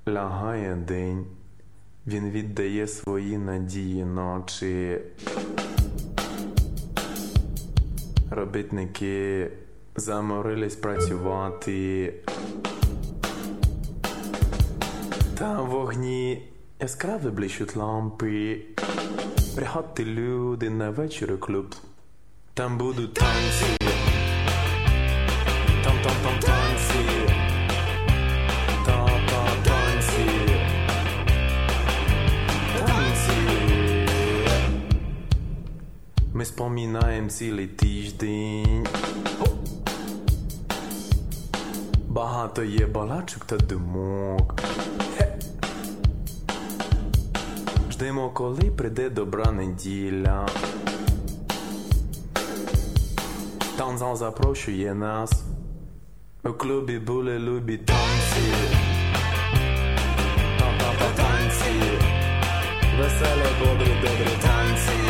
Лягає день, він віддає свої надії ночі. Робітники заморились працювати. Там в вогні яскраво блищуть лампи. Приходьте, люди, на вечір у клуб. Там будуть танці. Там танці. Танці. Танці. Ми споминаємо цілий тиждень. Багато є балачок та думок. Ждемо, коли прийде добра неділя. Танзал запрошує нас. У клубі були любі танці. Танці. Веселі, добрі танці.